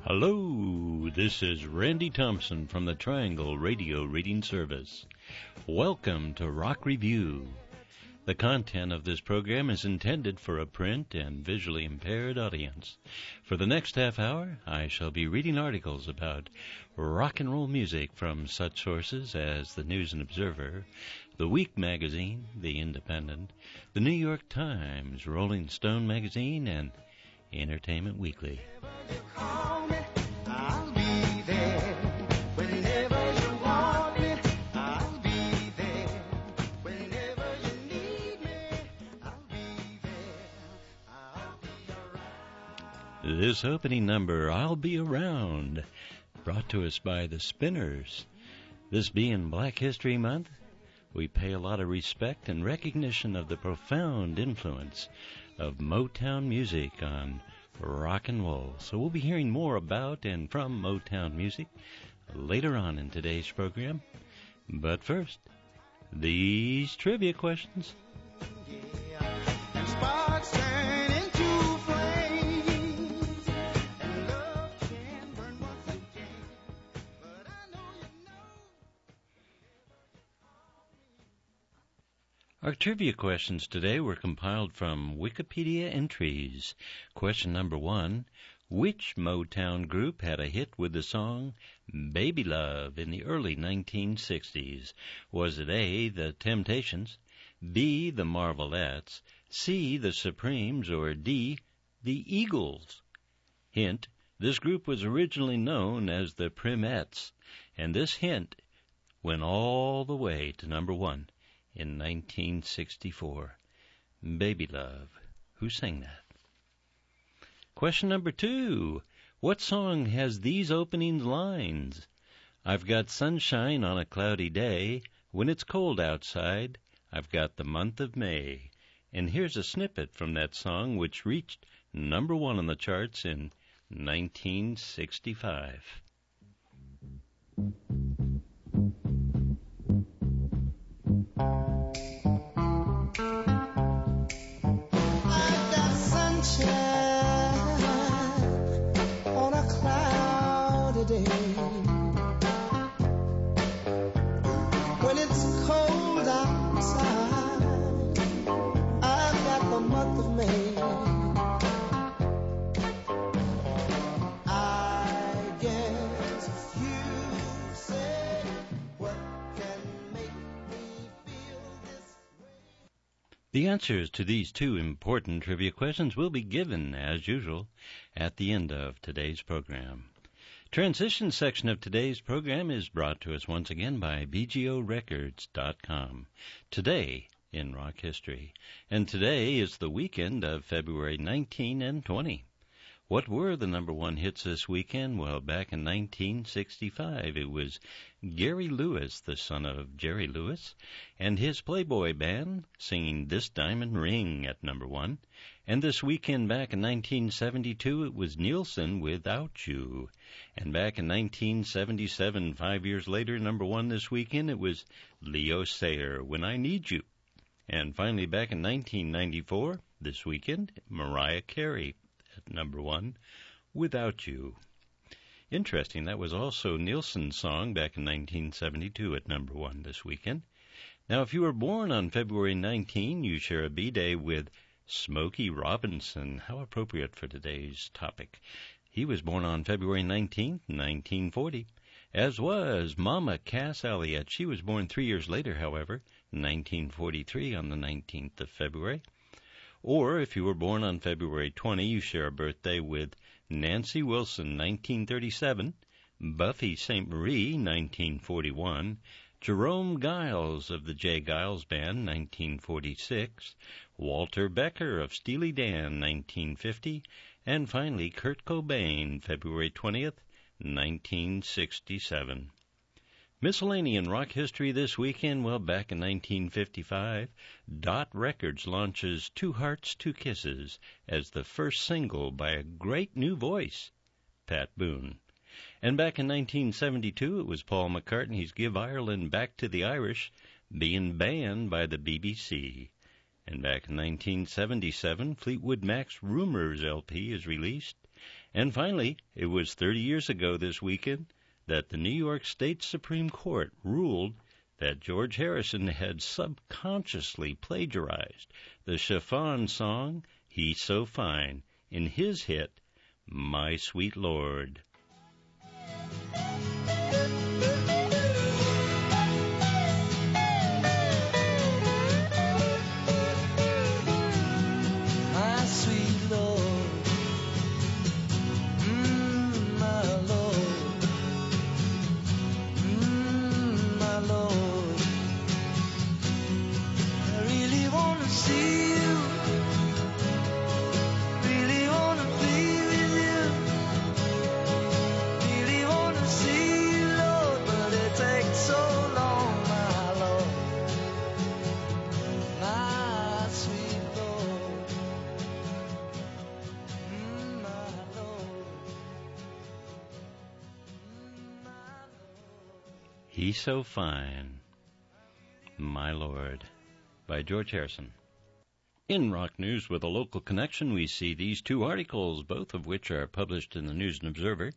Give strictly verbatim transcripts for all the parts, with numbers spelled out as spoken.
Hello, this is Randy Thompson from the Triangle Radio Reading Service. Welcome to Rock Review. The content of this program is intended for a print and visually impaired audience. For the next half hour, I shall be reading articles about rock and roll music from such sources as the News and Observer, The Week Magazine, The Independent, The New York Times, Rolling Stone Magazine, and Entertainment Weekly. This opening number, I'll Be Around, brought to us by the Spinners. This being Black History Month, we pay a lot of respect and recognition of the profound influence of Motown music on rock and roll. So we'll be hearing more about and from Motown music later on in today's program. But first, these trivia questions. Our trivia questions today were compiled from Wikipedia entries. Question number one, which Motown group had a hit with the song Baby Love in the early nineteen sixties? Was it A, the Temptations, B, the Marvelettes, C, the Supremes, or D, the Eagles? Hint, this group was originally known as the Primettes, and this hint went all the way to number one in nineteen sixty-four. Baby Love. Who sang that? Question number two. What song has these opening lines? I've got sunshine on a cloudy day. When it's cold outside, I've got the month of May. And here's a snippet from that song, which reached number one on the charts in nineteen sixty-five. When it's cold outside, I've got the month of May. I guess you say what can make me feel this way. The answers to these two important trivia questions will be given, as usual, at the end of today's program. Transition section of today's program is brought to us once again by B G O Records dot com. Today in rock history. And today is the weekend of February nineteenth and twentieth. What were the number one hits this weekend? Well, back in nineteen sixty-five, it was Gary Lewis, the son of Jerry Lewis, and his Playboy band singing This Diamond Ring at number one. And this weekend back in nineteen seventy-two, it was Nielsen, Without You. And back in nineteen seventy-seven, five years later, number one this weekend, it was Leo Sayer, When I Need You. And finally, back in nineteen ninety-four, this weekend, Mariah Carey at number one, Without You. Interesting, that was also Nielsen's song back in nineteen seventy-two at number one this weekend. Now, if you were born on February nineteenth, you share a B-Day with Smokey Robinson. How appropriate for today's topic. He was born on February nineteenth, nineteen forty, as was Mama Cass Elliot. She was born three years later, however, nineteen forty-three on the nineteenth of February. Or, if you were born on February twentieth, you share a birthday with Nancy Wilson, nineteen thirty-seven, Buffy Sainte Marie, nineteen forty-one, Jerome Giles of the J. Giles Band, nineteen forty-six, Walter Becker of Steely Dan, nineteen fifty, and finally Kurt Cobain, February twentieth, nineteen sixty-seven. Miscellaneous rock history this weekend. Well, back in nineteen fifty-five, Dot Records launches Two Hearts, Two Kisses as the first single by a great new voice, Pat Boone. And back in nineteen seventy-two, it was Paul McCartney's Give Ireland Back to the Irish being banned by the B B C. And back in nineteen seventy-seven, Fleetwood Mac's Rumours L P is released. And finally, it was thirty years ago this weekend that the New York State Supreme Court ruled that George Harrison had subconsciously plagiarized the chiffon song He's So Fine in his hit, My Sweet Lord. He's So Fine, My Lord, by George Harrison. In rock news with a local connection, we see these two articles, both of which are published in the News and Observer,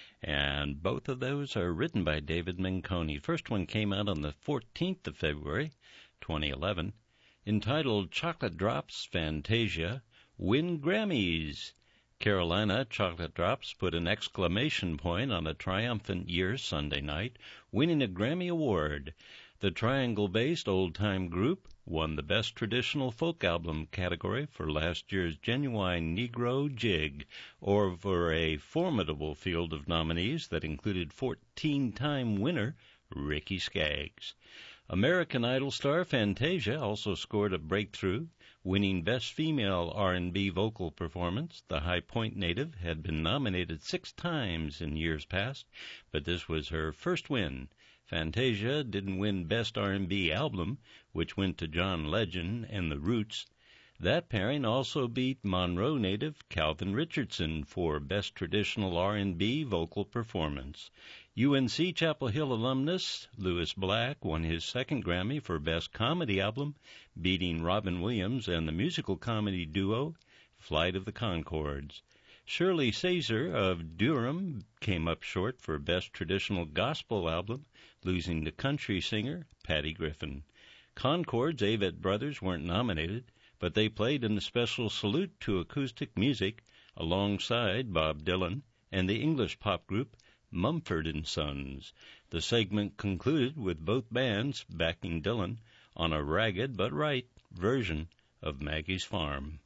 and both of those are written by David Menconi. First one came out on the fourteenth of February, twenty eleven, entitled Chocolate Drops Fantasia Win Grammys. Carolina Chocolate Drops put an exclamation point on a triumphant year Sunday night, winning a Grammy Award. The Triangle-based old-time group won the Best Traditional Folk Album category for last year's Genuine Negro Jig, or for a formidable field of nominees that included fourteen-time winner Ricky Skaggs. American Idol star Fantasia also scored a breakthrough, winning Best Female R and B Vocal Performance. The High Point native had been nominated six times in years past, but this was her first win. Fantasia didn't win Best R and B Album, which went to John Legend and The Roots. That pairing also beat Monroe native Calvin Richardson for Best Traditional R and B Vocal Performance. U N C Chapel Hill alumnus Lewis Black won his second Grammy for Best Comedy Album, beating Robin Williams and the musical comedy duo Flight of the Conchords. Shirley Caesar of Durham came up short for Best Traditional Gospel Album, losing to country singer Patty Griffin. Concord's Avett Brothers weren't nominated, but they played in the special Salute to Acoustic Music alongside Bob Dylan and the English pop group Mumford and Sons. The segment concluded with both bands backing Dylan on a ragged but right version of Maggie's Farm.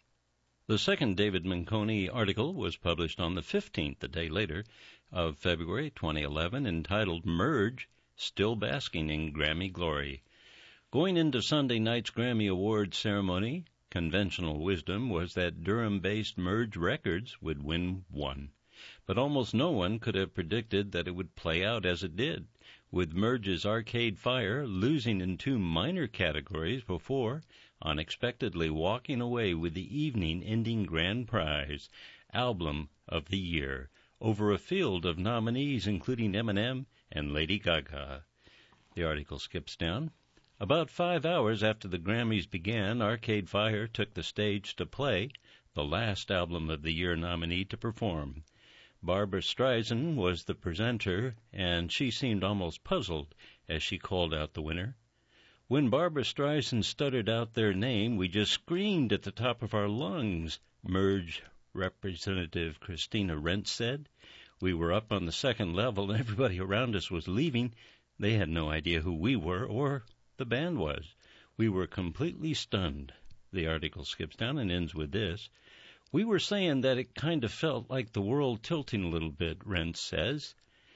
The second David Menconi article was published on the fifteenth, a day later, of February twenty eleven, entitled Merge, Still Basking in Grammy Glory. Going into Sunday night's Grammy Awards ceremony, conventional wisdom was that Durham-based Merge Records would win one. But almost no one could have predicted that it would play out as it did, with Merge's Arcade Fire losing in two minor categories before unexpectedly walking away with the evening-ending grand prize, Album of the Year, over a field of nominees including Eminem and Lady Gaga. The article skips down. About five hours after the Grammys began, Arcade Fire took the stage to play the last Album of the Year nominee to perform. Barbra Streisand was the presenter, and she seemed almost puzzled as she called out the winner. When Barbra Streisand stuttered out their name, we just screamed at the top of our lungs, Merge Representative Christina Rentz said. We were up on the second level, and everybody around us was leaving. They had no idea who we were or the band was. We were completely stunned. The article skips down and ends with this. We were saying that it kind of felt like the world tilting a little bit, Rentz says.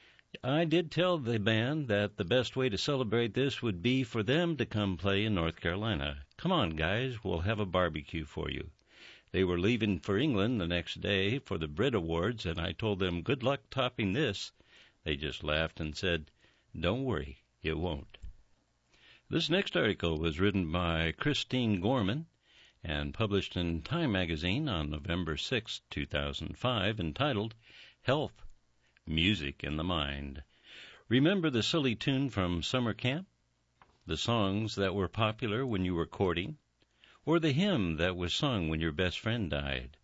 I did tell the band that the best way to celebrate this would be for them to come play in North Carolina. Come on, guys, we'll have a barbecue for you. They were leaving for England the next day for the Brit Awards, and I told them, good luck topping this. They just laughed and said, don't worry, it won't. This next article was written by Christine Gorman and published in Time magazine on November sixth, two thousand five, entitled Health, Music in the Mind. Remember the silly tune from summer camp? The songs that were popular when you were courting? Or the hymn that was sung when your best friend died?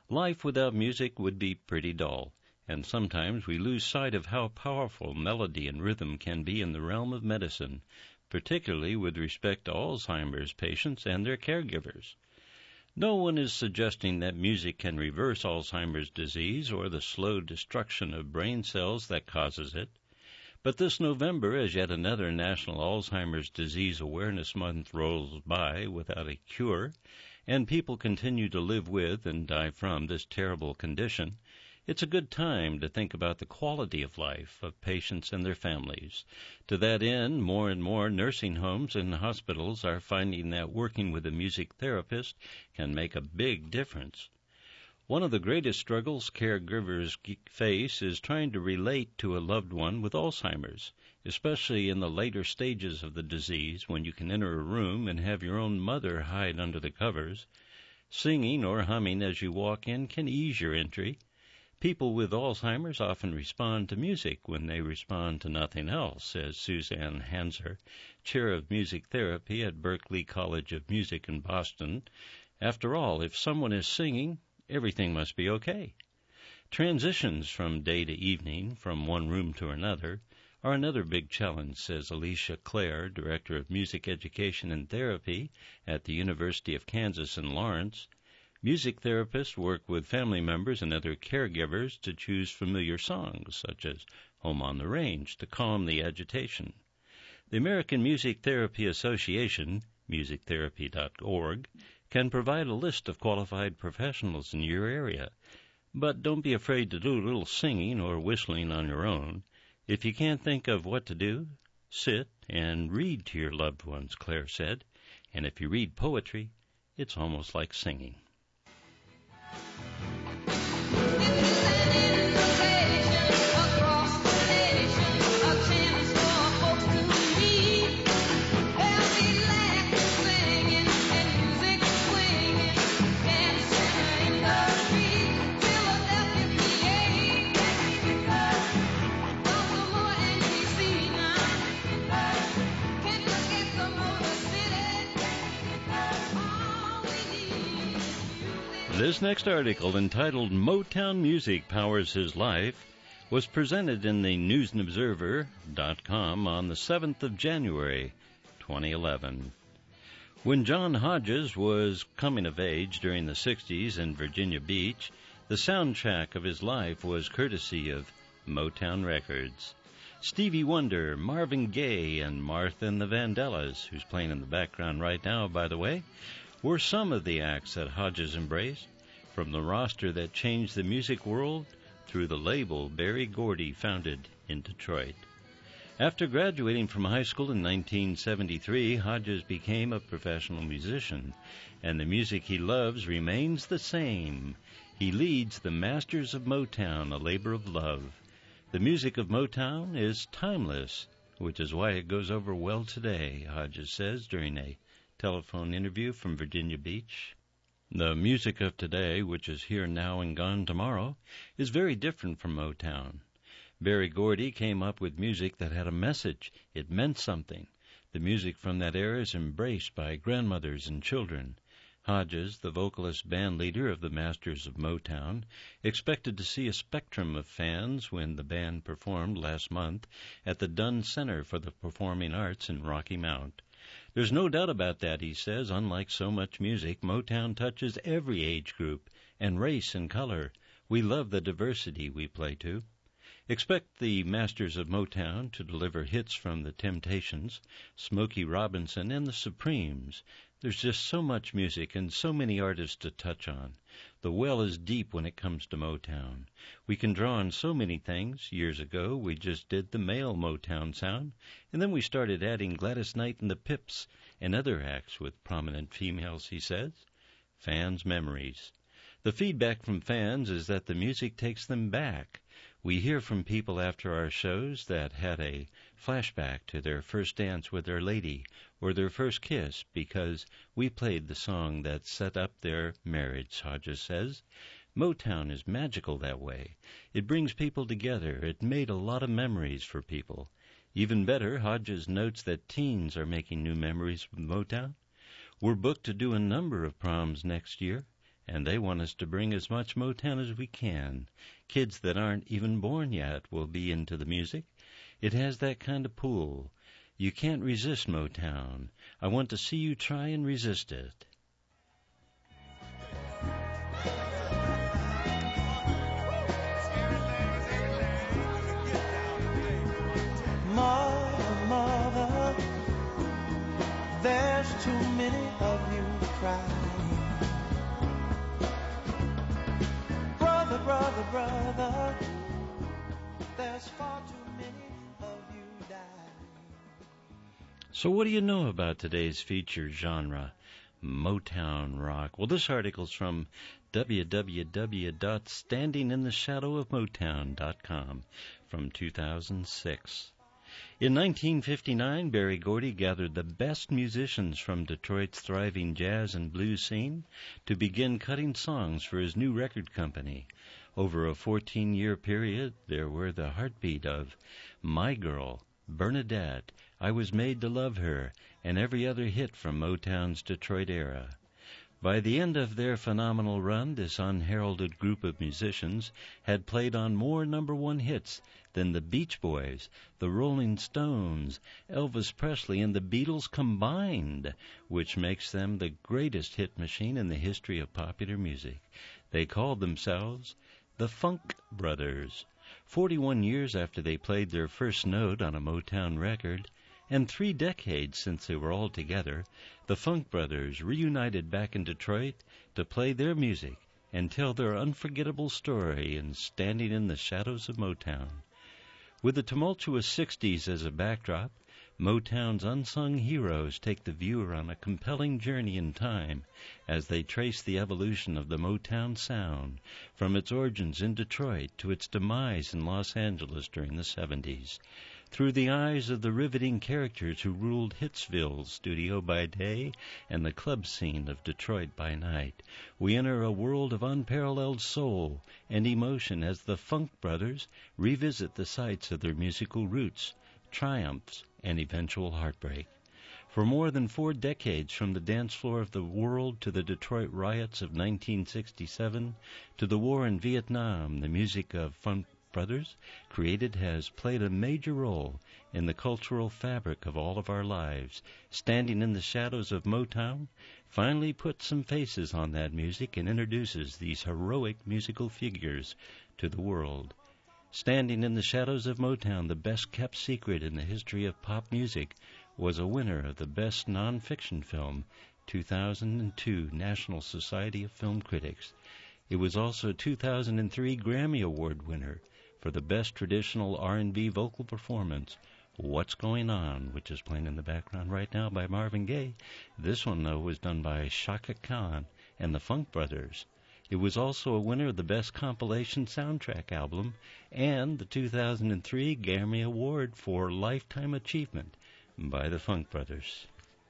Life without music would be pretty dull, and sometimes we lose sight of how powerful melody and rhythm can be in the realm of medicine, particularly with respect to Alzheimer's patients and their caregivers. No one is suggesting that music can reverse Alzheimer's disease or the slow destruction of brain cells that causes it. But this November, as yet another National Alzheimer's Disease Awareness Month rolls by without a cure, and people continue to live with and die from this terrible condition, it's a good time to think about the quality of life of patients and their families. To that end, more and more nursing homes and hospitals are finding that working with a music therapist can make a big difference. One of the greatest struggles caregivers face is trying to relate to a loved one with Alzheimer's, especially in the later stages of the disease when you can enter a room and have your own mother hide under the covers. Singing or humming as you walk in can ease your entry. People with Alzheimer's often respond to music when they respond to nothing else, says Suzanne Hanser, chair of music therapy at Berklee College of Music in Boston. After all, if someone is singing, everything must be okay. Transitions from day to evening, from one room to another, are another big challenge, says Alicia Clare, Director of Music Education and Therapy at the University of Kansas in Lawrence. Music therapists work with family members and other caregivers to choose familiar songs, such as Home on the Range, to calm the agitation. The American Music Therapy Association, music therapy dot org, can provide a list of qualified professionals in your area. But don't be afraid to do a little singing or whistling on your own. If you can't think of what to do, sit and read to your loved ones, Claire said. And if you read poetry, it's almost like singing. This next article, entitled Motown Music Powers His Life, was presented in the news and observer dot com on the seventh of January, twenty eleven. When John Hodges was coming of age during the sixties in Virginia Beach, the soundtrack of his life was courtesy of Motown Records. Stevie Wonder, Marvin Gaye, and Martha and the Vandellas, who's playing in the background right now, by the way, were some of the acts that Hodges embraced, from the roster that changed the music world through the label Berry Gordy founded in Detroit. After graduating from high school in nineteen seventy-three, Hodges became a professional musician, and the music he loves remains the same. He leads the Masters of Motown, a labor of love. The music of Motown is timeless, which is why it goes over well today, Hodges says during a telephone interview from Virginia Beach. The music of today, which is here now and gone tomorrow, is very different from Motown. Berry Gordy came up with music that had a message. It meant something. The music from that era is embraced by grandmothers and children. Hodges, the vocalist band leader of the Masters of Motown, expected to see a spectrum of fans when the band performed last month at the Dunn Center for the Performing Arts in Rocky Mount. There's no doubt about that, he says. Unlike so much music, Motown touches every age group and race and color. We love the diversity we play to. Expect the Masters of Motown to deliver hits from the Temptations, Smokey Robinson, and the Supremes. There's just so much music and so many artists to touch on. The well is deep when it comes to Motown. We can draw on so many things. Years ago, we just did the male Motown sound, and then we started adding Gladys Knight and the Pips and other acts with prominent females, he says. Fans' memories. The feedback from fans is that the music takes them back. We hear from people after our shows that had a flashback to their first dance with their lady or their first kiss because we played the song that set up their marriage, Hodges says. Motown is magical that way. It brings people together. It made a lot of memories for people. Even better, Hodges notes that teens are making new memories with Motown. We're booked to do a number of proms next year, and they want us to bring as much Motown as we can. Kids that aren't even born yet will be into the music. It has that kind of pull. You can't resist Motown. I want to see you try and resist it. Mother, mother, there's too many of you crying. Brother, brother, brother, there's far too many of you dying. So what do you know about today's featured genre, Motown rock? Well, this article's from w w w dot standing in the shadow of motown dot com from two thousand six. In nineteen fifty-nine, Berry Gordy gathered the best musicians from Detroit's thriving jazz and blues scene to begin cutting songs for his new record company. Over a fourteen-year period, there were the heartbeat of My Girl, Bernadette, I Was Made to Love Her, and every other hit from Motown's Detroit era. By the end of their phenomenal run, this unheralded group of musicians had played on more number one hits than the Beach Boys, the Rolling Stones, Elvis Presley, and the Beatles combined, which makes them the greatest hit machine in the history of popular music. They called themselves the Funk Brothers. Forty-one years after they played their first note on a Motown record, and three decades since they were all together, the Funk Brothers reunited back in Detroit to play their music and tell their unforgettable story in Standing in the Shadows of Motown. With the tumultuous sixties as a backdrop, Motown's unsung heroes take the viewer on a compelling journey in time as they trace the evolution of the Motown sound from its origins in Detroit to its demise in Los Angeles during the seventies. Through the eyes of the riveting characters who ruled Hitsville's studio by day and the club scene of Detroit by night, we enter a world of unparalleled soul and emotion as the Funk Brothers revisit the sites of their musical roots, triumphs, and eventual heartbreak. For more than four decades, from the dance floor of the world to the Detroit riots of nineteen sixty-seven to the war in Vietnam, the music of Funk Brothers created has played a major role in the cultural fabric of all of our lives. Standing in the Shadows of Motown finally puts some faces on that music and introduces these heroic musical figures to the world. Standing in the Shadows of Motown, the best-kept secret in the history of pop music, was a winner of the Best Nonfiction Film two thousand two National Society of Film Critics. It was also a two thousand three Grammy Award winner for the Best Traditional R and B Vocal Performance, What's Going On, which is playing in the background right now by Marvin Gaye. This one, though, was done by Chaka Khan and the Funk Brothers. It was also a winner of the Best Compilation Soundtrack Album and the two thousand three Grammy Award for Lifetime Achievement by the Funk Brothers.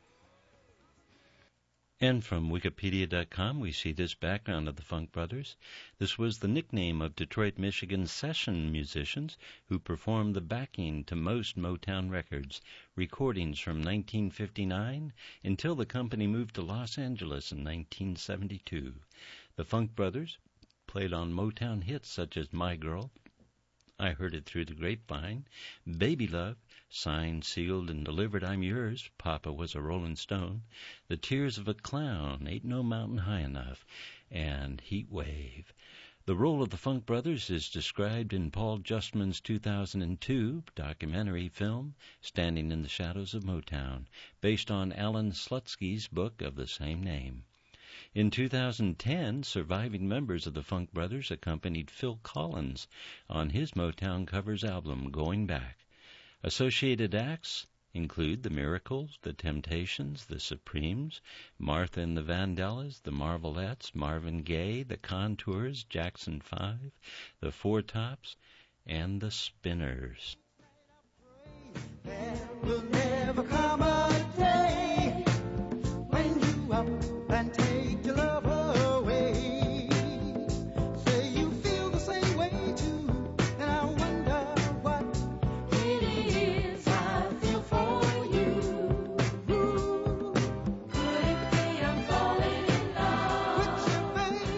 And from Wikipedia dot com, we see this background of the Funk Brothers. This was the nickname of Detroit, Michigan's session musicians who performed the backing to most Motown records, recordings from nineteen fifty-nine until the company moved to Los Angeles in nineteen seventy-two. The Funk Brothers played on Motown hits such as My Girl, I Heard It Through the Grapevine, Baby Love, Signed, Sealed, and Delivered, I'm Yours, Papa Was a Rolling Stone, The Tears of a Clown, Ain't No Mountain High Enough, and Heat Wave. The role of the Funk Brothers is described in Paul Justman's two thousand two documentary film, Standing in the Shadows of Motown, based on Alan Slutsky's book of the same name. In two thousand ten, surviving members of the Funk Brothers accompanied Phil Collins on his Motown covers album, Going Back. Associated acts include The Miracles, The Temptations, The Supremes, Martha and the Vandellas, The Marvelettes, Marvin Gaye, The Contours, Jackson Five, The Four Tops, and The Spinners. There will never come a day when you up and take your love away. Say you feel the same way too, and I wonder what it is I feel for you. Could it be I'm falling in love? With you,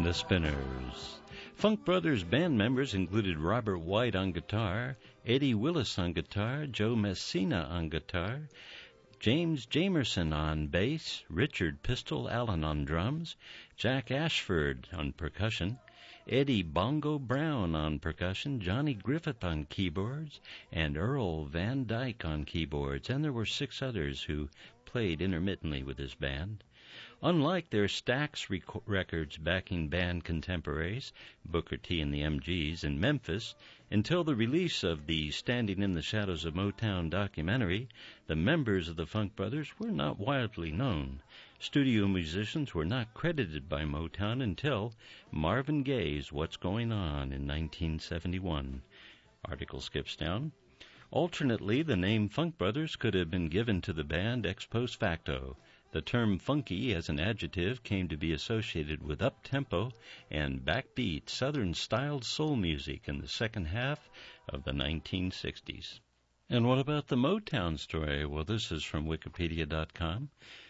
The Spinners. Funk Brothers band members included Robert White on guitar, Eddie Willis on guitar, Joe Messina on guitar, James Jamerson on bass, Richard Pistol Allen on drums, Jack Ashford on percussion, Eddie Bongo Brown on percussion, Johnny Griffith on keyboards, and Earl Van Dyke on keyboards, and there were six others who played intermittently with this band. Unlike their Stax rec- records backing band contemporaries, Booker T and the M Gs in Memphis, until the release of the Standing in the Shadows of Motown documentary, the members of the Funk Brothers were not widely known. Studio musicians were not credited by Motown until Marvin Gaye's What's Going On in nineteen seventy-one. Article skips down. Alternately, the name Funk Brothers could have been given to the band ex post facto. The term funky as an adjective came to be associated with up-tempo and backbeat Southern-styled soul music in the second half of the nineteen sixties. And what about the Motown story? Well, this is from Wikipedia dot com.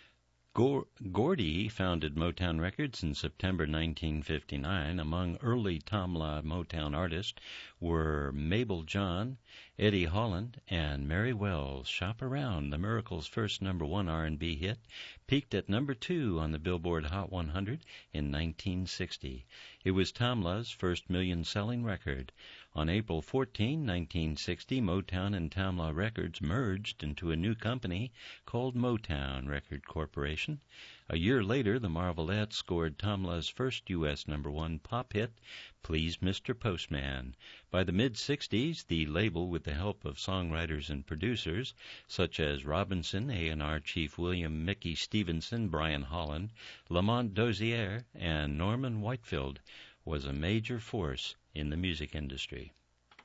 Gordy founded Motown Records in September nineteen fifty-nine. Among early Tamla Motown artists were Mabel John, Eddie Holland, and Mary Wells. Shop Around, the Miracles' first number one R and B hit, peaked at number two on the Billboard Hot one hundred in nineteen sixty. It was Tamla's first million-selling record. On April fourteenth, nineteen sixty, Motown and Tamla Records merged into a new company called Motown Record Corporation. A year later, the Marvelettes scored Tamla's first U S number one pop hit, Please Mister Postman. By the mid-sixties, the label, with the help of songwriters and producers such as Robinson, A and R Chief William Mickey Stevenson, Brian Holland, Lamont Dozier, and Norman Whitefield, was a major force in the music industry.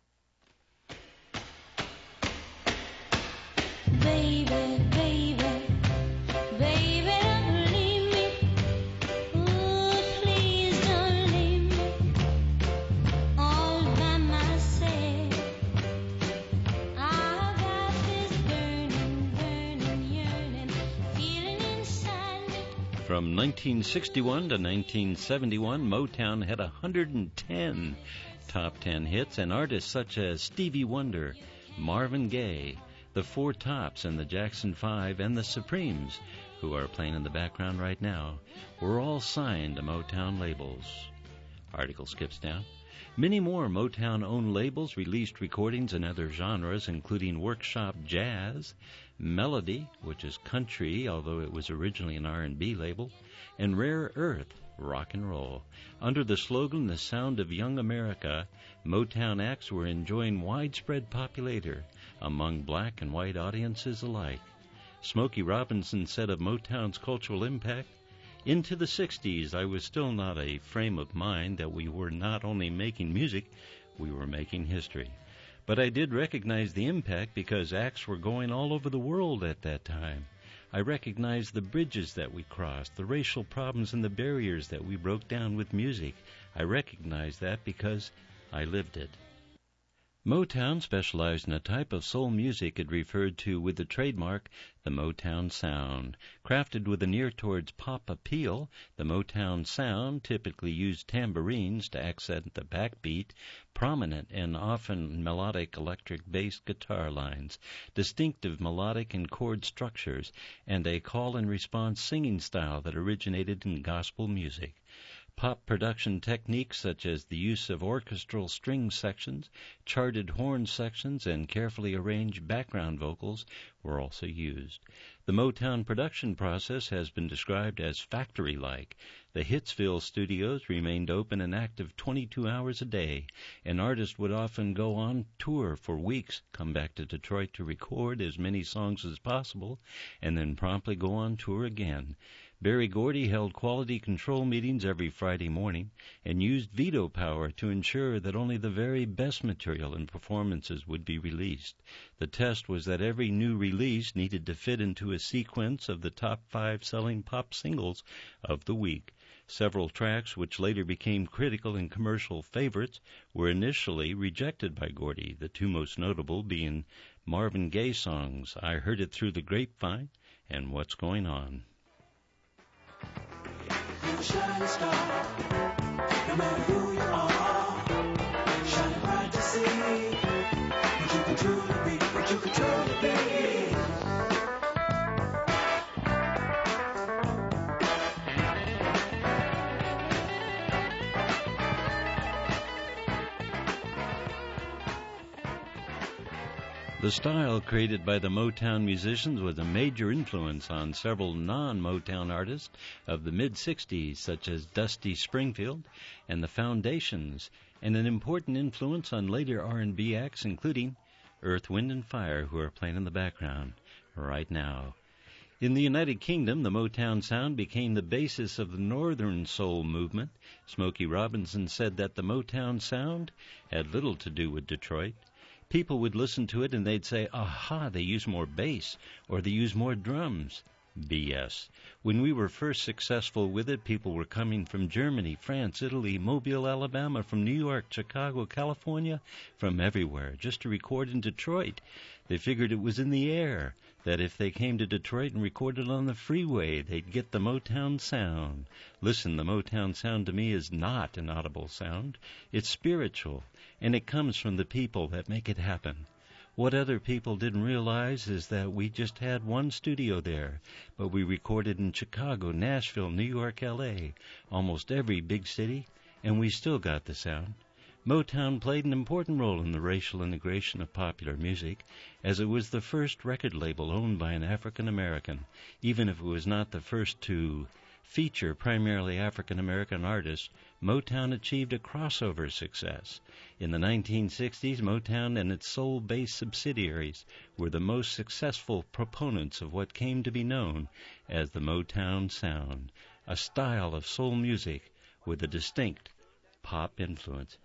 Baby, baby, baby, don't leave me. Ooh, please don't leave me all by myself. I've got this burning, burning yearning, feeling inside me. From nineteen sixty-one to nineteen seventy-one, Motown had one hundred ten top ten hits, and artists such as Stevie Wonder, Marvin Gaye, the Four Tops, and the Jackson Five, and the Supremes, who are playing in the background right now, were all signed to Motown labels. Article skips down. Many more Motown-owned labels released recordings in other genres, including Workshop Jazz, Melody, which is country, although it was originally an R and B label, and Rare Earth, rock and roll. Under the slogan, The Sound of Young America, Motown acts were enjoying widespread popularity among black and white audiences alike. Smokey Robinson said of Motown's cultural impact, "Into the sixties, I was still not a frame of mind that we were not only making music, we were making history. But I did recognize the impact because acts were going all over the world at that time. I recognized the bridges that we crossed, the racial problems and the barriers that we broke down with music. I recognized that because I lived it." Motown specialized in a type of soul music it referred to with the trademark, the Motown sound. Crafted with an ear towards pop appeal, the Motown sound typically used tambourines to accent the backbeat, prominent and often melodic electric bass guitar lines, distinctive melodic and chord structures, and a call-and-response singing style that originated in gospel music. Pop production techniques such as the use of orchestral string sections, charted horn sections, and carefully arranged background vocals were also used. The Motown production process has been described as factory-like. The Hitsville studios remained open and active twenty-two hours a day. An artist would often go on tour for weeks, come back to Detroit to record as many songs as possible, and then promptly go on tour again. Berry Gordy held quality control meetings every Friday morning and used veto power to ensure that only the very best material and performances would be released. The test was that every new release needed to fit into a sequence of the top five selling pop singles of the week. Several tracks, which later became critical and commercial favorites, were initially rejected by Gordy, the two most notable being Marvin Gaye songs, I Heard It Through the Grapevine and What's Going On. like a shining star. No matter who you are, shining bright to see what you can truly be, what you can truly be. The style created by the Motown musicians was a major influence on several non-Motown artists of the mid-sixties, such as Dusty Springfield and the Foundations, and an important influence on later R and B acts, including Earth, Wind and Fire, who are playing in the background right now. In the United Kingdom, the Motown sound became the basis of the Northern Soul movement. Smokey Robinson said that the Motown sound had little to do with Detroit. People would listen to it and they'd say, aha, they use more bass, or they use more drums. B S. When we were first successful with it, people were coming from Germany, France, Italy, Mobile, Alabama, from New York, Chicago, California, from everywhere, just to record in Detroit. They figured it was in the air, that if they came to Detroit and recorded on the freeway, they'd get the Motown sound. Listen, the Motown sound to me is not an audible sound. It's spiritual, and it comes from the people that make it happen. What other people didn't realize is that we just had one studio there, but we recorded in Chicago, Nashville, New York, L A, almost every big city, and we still got the sound. Motown played an important role in the racial integration of popular music, as it was the first record label owned by an African American, even if it was not the first to feature primarily African American artists. Motown achieved a crossover success. In the nineteen sixties, Motown and its soul-based subsidiaries were the most successful proponents of what came to be known as the Motown sound, a style of soul music with a distinct pop influence.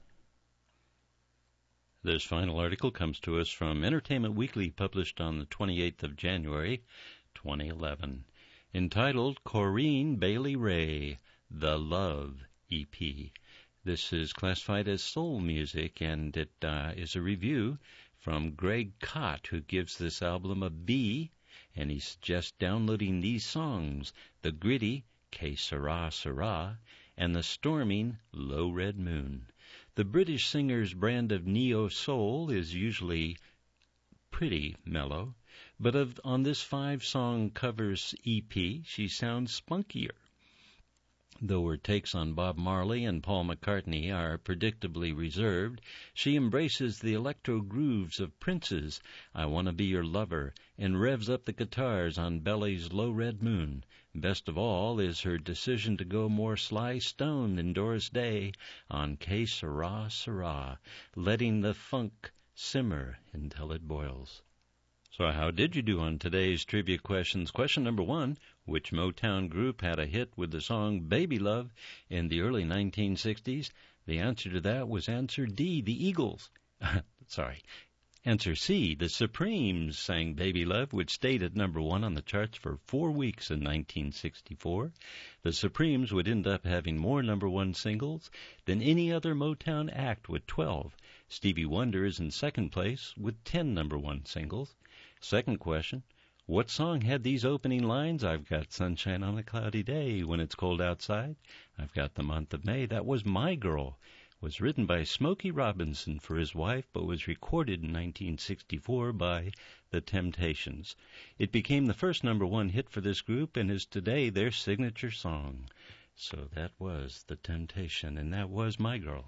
This final article comes to us from Entertainment Weekly, published on the twenty-eighth of January, twenty eleven, entitled Corinne Bailey Rae, The Love E P. This is classified as soul music, and it uh, is a review from Greg Kot, who gives this album a B, and he suggests downloading these songs, the gritty Que Sera Sera and the storming Low Red Moon. The British singer's brand of neo-soul is usually pretty mellow, but of, on this five-song covers E P, she sounds spunkier. Though her takes on Bob Marley and Paul McCartney are predictably reserved, she embraces the electro grooves of Prince's I Wanna Be Your Lover and revs up the guitars on Belly's Low Red Moon. Best of all is her decision to go more Sly Stone than Doris Day on Que Sera Sera, letting the funk simmer until it boils. So how did you do on today's trivia questions? Question number one, which Motown group had a hit with the song Baby Love in the early nineteen sixties? The answer to that was answer D, the Eagles. Sorry. Answer C, the Supremes sang Baby Love, which stayed at number one on the charts for four weeks in nineteen sixty-four. The Supremes would end up having more number one singles than any other Motown act with twelve. Stevie Wonder is in second place with ten number one singles. Second question, what song had these opening lines? I've got sunshine on a cloudy day when it's cold outside. I've got the month of May. That was My Girl. It was written by Smokey Robinson for his wife, but was recorded in nineteen sixty-four by The Temptations. It became the first number one hit for this group and is today their signature song. So that was The Temptation, and that was My Girl.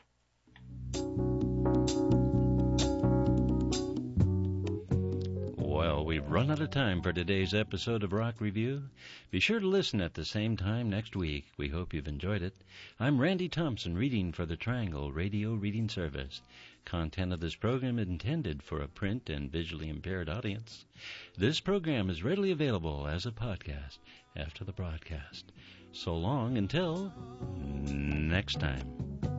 Well, we've run out of time for today's episode of Rock Review. Be sure to listen at the same time next week. We hope you've enjoyed it. I'm Randy Thompson, reading for the Triangle Radio Reading Service. Content of this program intended for a print and visually impaired audience. This program is readily available as a podcast after the broadcast. So long until next time.